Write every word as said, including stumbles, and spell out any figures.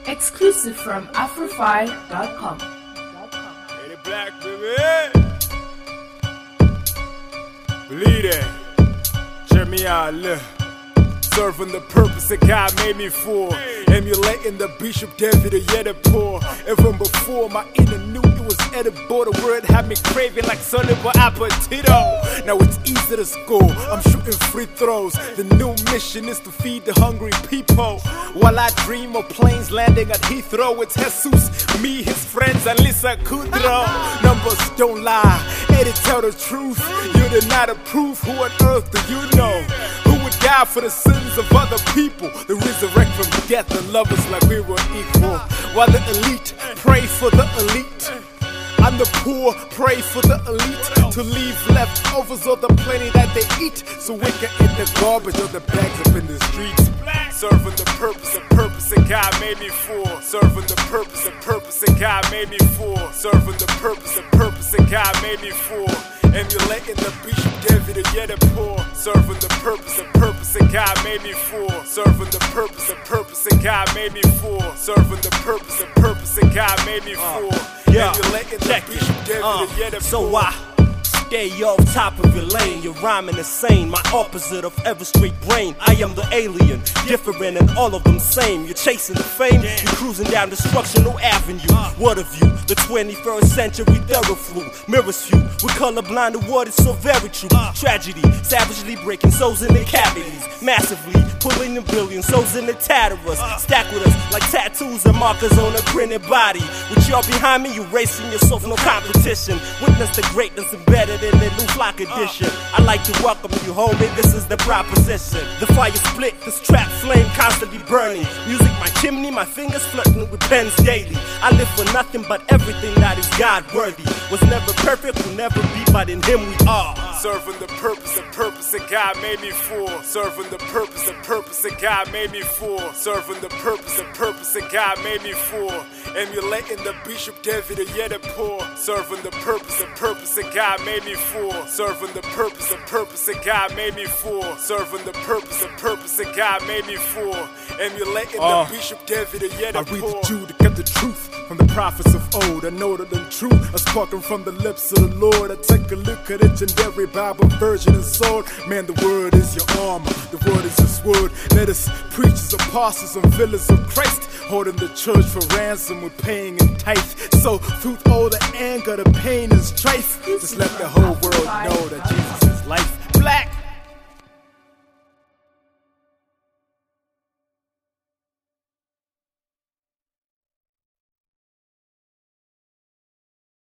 Exclusive from Afrofy dot com. Hey, the black baby. Believe that. Check me out, look. Serving the purpose that God made me for. Emulating the Bishop David of Yedapur. Even before my inner knew it was edible, the word had me craving like soluble appetito. Now it's easy to score, I'm shooting free throws. The new mission is to feed the hungry people. While I dream of planes landing at Heathrow, it's Jesus, me, his friends, and Lisa Kudrow. Numbers don't lie, and they tell the truth. You did not approve, who on earth do you know? Who would die for the sins of other people? The resurrect from death and love us like we were equal. While the elite pray for the elite, and the poor pray for the elite to leave leftovers of the plenty that they eat, so we can eat the garbage of the bags up in the streets. Serving the purpose, the purpose that God made me for. Serving the purpose, the purpose that God made me for. Serving the purpose, the purpose that God made me for. Emulating the Bishop David of Yedapur. Serving the purpose, the purpose that God made me for. Serving the purpose, the purpose that God made me for. Serving the purpose, the purpose that God made me for. Yeah, Emulating the Bishop David uh, of Yedapur. So I stay off top of your lane. You're rhyming insane, my opposite of ever straight brain. I am the alien, different and all of them same. You're chasing the fame, you're cruising down destructional avenue. What of you? The twenty-first century thoroughflu. Mirrors few, we're colorblind to what is so very true. Tragedy, savagely breaking souls in their cavities. Massively pulling the billion souls in the tatterers. Stack with us like tattoos and markers on a printed body. With y'all behind me, you racing yourself, no competition. Witness the greatness embedded in the new flock edition. I like to welcome you, homie, this is the proposition. The fire split, this trap flame constantly burning. Music my chimney, my fingers flirting with pens daily. I live for nothing but everything that is God worthy. Was never perfect, will never be, but in him we are. Serving the purpose, the purpose that God made me for. Serving the purpose, the purpose that God made me for. Serving the purpose, the purpose that God made me for. Emulating the Bishop David of Yedapur. Serving the purpose, the purpose that God made me for. Serving the purpose, the purpose that God made me for. Serving the purpose, the purpose that God made me for. Emulating uh, the Bishop David of Yedapur. I read the Jew to get the truth from the prophets of old. I know that them true are spoken from the lips of the Lord. I take a look at legendary Bible version and sword. Man, the word is your armor, the word is his word. Let us preach as apostles and villas of Christ, holding the church for ransom with paying and tithe. So through all the anger, the pain and strife, just let the whole world know that Jesus is life. Black